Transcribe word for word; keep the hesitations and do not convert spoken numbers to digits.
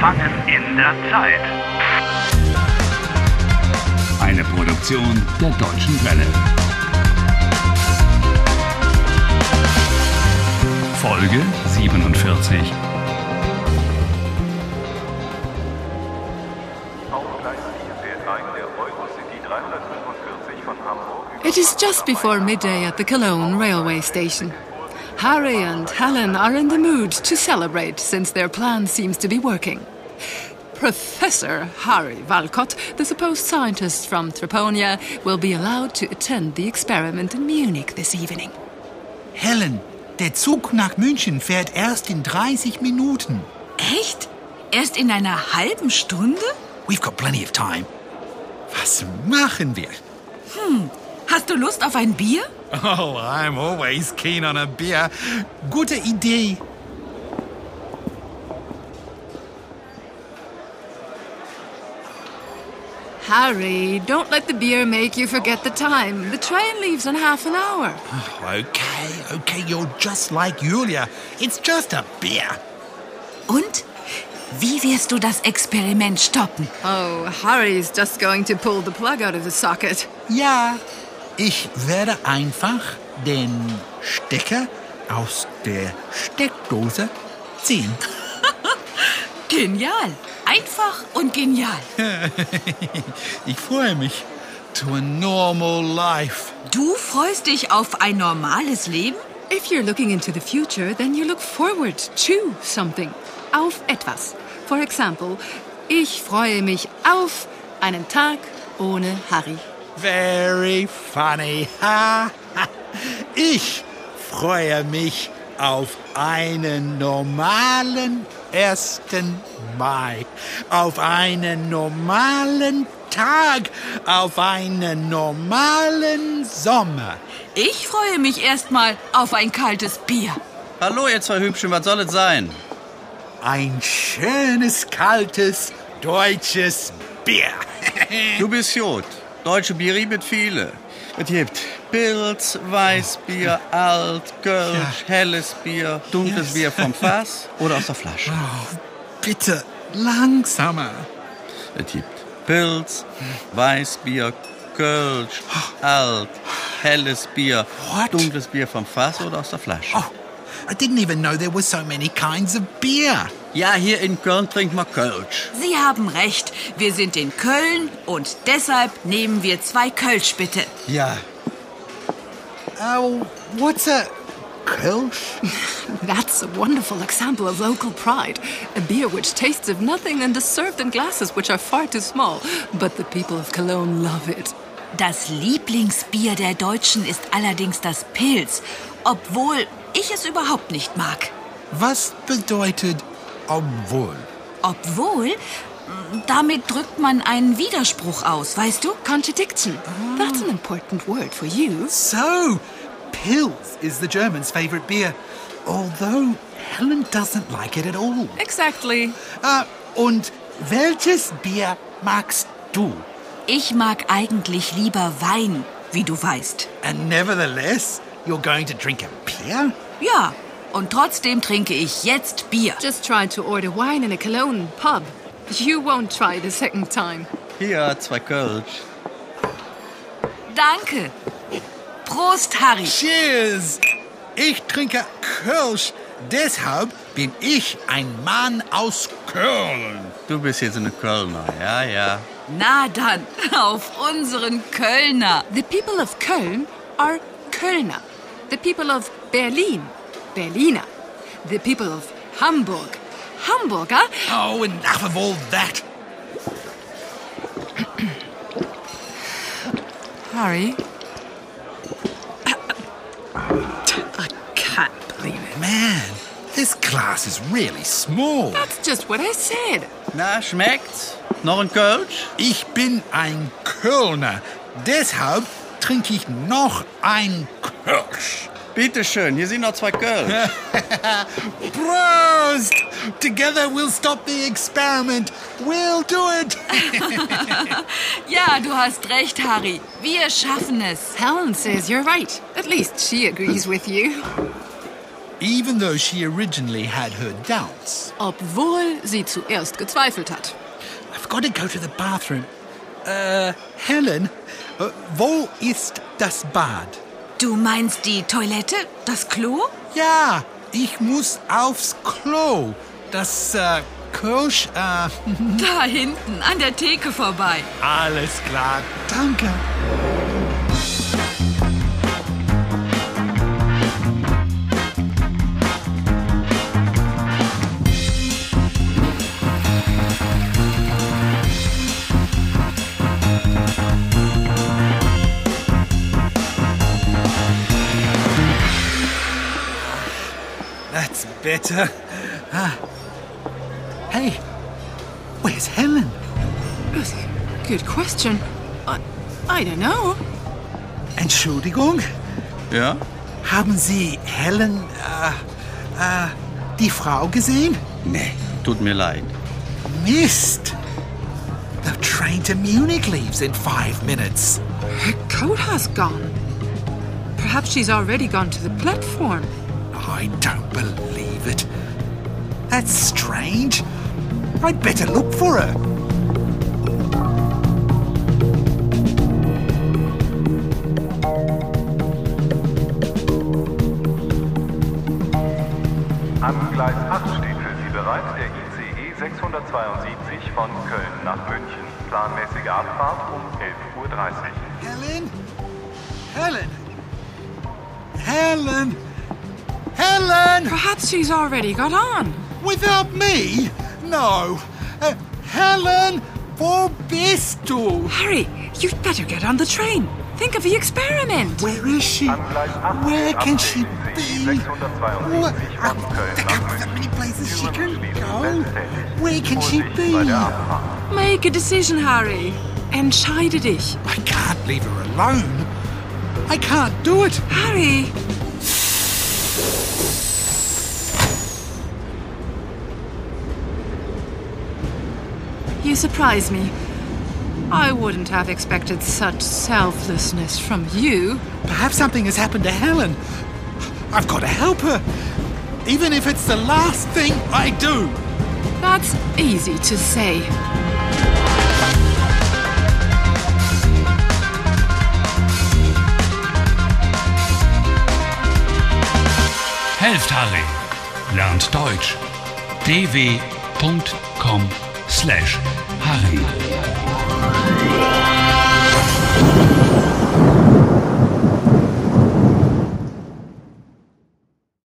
Gefangen in der Zeit. Eine Produktion der Deutschen Welle. Folge siebenundvierzig. It is just before midday at the Cologne railway station. Harry and Helen are in the mood to celebrate since their plan seems to be working. Professor Harry Walcott, the supposed scientist from Treponia, will be allowed to attend the experiment in Munich this evening. Helen, der Zug nach München fährt erst in dreißig Minuten. Echt? Erst in einer halben Stunde? We've got plenty of time. Was machen wir? Hm, hast du Lust auf ein Bier? Oh, I'm always keen on a beer. Gute Idee. Harry, don't let the beer make you forget the time. The train leaves in half an hour. Okay, okay, you're just like Julia. It's just a beer. Und? Wie wirst du das Experiment stoppen? Oh, Harry's just going to pull the plug out of the socket. Ja, ich werde einfach den Stecker aus der Steckdose ziehen. Genial. Einfach und genial. Ich freue mich. To a normal life. Du freust dich auf ein normales Leben? If you're looking into the future, then you look forward to something. Auf etwas. For example, ich freue mich auf einen Tag ohne Harry. Very funny. Ich freue mich auf einen normalen ersten Mai. Auf einen normalen Tag. Auf einen normalen Sommer. Ich freue mich erstmal auf ein kaltes Bier. Hallo, ihr zwei Hübschen, was soll es sein? Ein schönes, kaltes, deutsches Bier. Du bist gut. Deutsche Biere gibt viele. Es gibt Pilz, Weißbier, Alt, Kölsch, ja. Helles Bier, dunkles yes. Bier vom Fass oder aus der Flasche. Oh, bitte, langsamer. Es gibt Pilz, Weißbier, Kölsch, Alt, Helles Bier, What? dunkles Bier vom Fass oder aus der Flasche. Oh, I didn't even know there were so many kinds of beer. Ja, hier in Köln trinkt man Kölsch. Sie haben recht. Wir sind in Köln und deshalb nehmen wir zwei Kölsch, bitte. Ja. Oh, what's a Kölsch? That's a wonderful example of local pride. A beer which tastes of nothing and is served in glasses which are far too small. But the people of Cologne love it. Das Lieblingsbier der Deutschen ist allerdings das Pilz, obwohl ich es überhaupt nicht mag. Was bedeutet obwohl? Obwohl? Damit drückt man einen Widerspruch aus, weißt du? Contradiction. Oh. That's an important word for you. So, Pils is the Germans' favorite beer, although Helen doesn't like it at all. Exactly. Uh, und welches Bier magst du? Ich mag eigentlich lieber Wein, wie du weißt. And nevertheless, you're going to drink a beer? Ja, und trotzdem trinke ich jetzt Bier. Just try to order wine in a Cologne pub. You won't try the second time. Hier, zwei Kölsch. Danke. Prost, Harry. Cheers. Ich trinke Kölsch. Deshalb bin ich ein Mann aus Köln. Du bist jetzt eine Kölner, ja, ja. Na dann, auf unseren Kölner. The people of Köln are Kölner. The people of Berlin, Berliner. The people of Hamburg, Hamburger. Oh, enough of all that. Harry? I can't believe it. Man, this glass is really small. That's just what I said. Na, schmeckt's? Noch ein Kölsch? Ich bin ein Kölner. Deshalb trinke ich noch ein Kölsch. Bitte schön, hier sind noch zwei Kölsch. Prost! Together we'll stop the experiment. We'll do it. Ja, du hast recht, Harry. Wir schaffen es. Helen says you're right. At least she agrees with you. even though she originally had her doubts. Obwohl sie zuerst gezweifelt hat. I've got to go to the bathroom. Äh, Helen, äh, wo ist das Bad? Du meinst die Toilette? Das Klo? Ja, ich muss aufs Klo. Das, äh, Kölsch, äh... Da hinten, an der Theke vorbei. Alles klar, danke. That's better. Ah. Hey, where's Helen? Good question. I, I don't know. Entschuldigung, Ja? haben Sie Helen, äh, äh, die Frau gesehen? Nee, tut mir leid. Mist. The train to Munich leaves in five minutes. Her coat has gone. Perhaps she's already gone to the platform. I don't believe it. That's strange. I'd better look for her. Am Gleis acht steht für Sie bereits der I C E sechshundertzweiundsiebzig von Köln nach München. Planmäßige Abfahrt um elf Uhr dreißig. Helen? Helen? Helen? Helen! Perhaps she's already got on. Without me? No. Uh, Helen, wo bist du? Harry, you'd better get on the train. Think of the experiment. Where is she? Am Gleis acht Where can ab she I C E be? sechshundertzweiundsiebzig What? von Köln There nach aren't that many München. places she Türen can schließen go. selbsttätig. Where can she Vorsicht be? bei der Abfahrt. Make a decision, Harry. Entscheide dich. I can't leave her alone. I can't do it. Harry! You surprise me. I wouldn't have expected such selflessness from you. Perhaps something has happened to Helen. I've got to help her. Even if it's the last thing I do. That's easy to say. Helft Harry. Lernt Deutsch. d w punkt com slash Harry.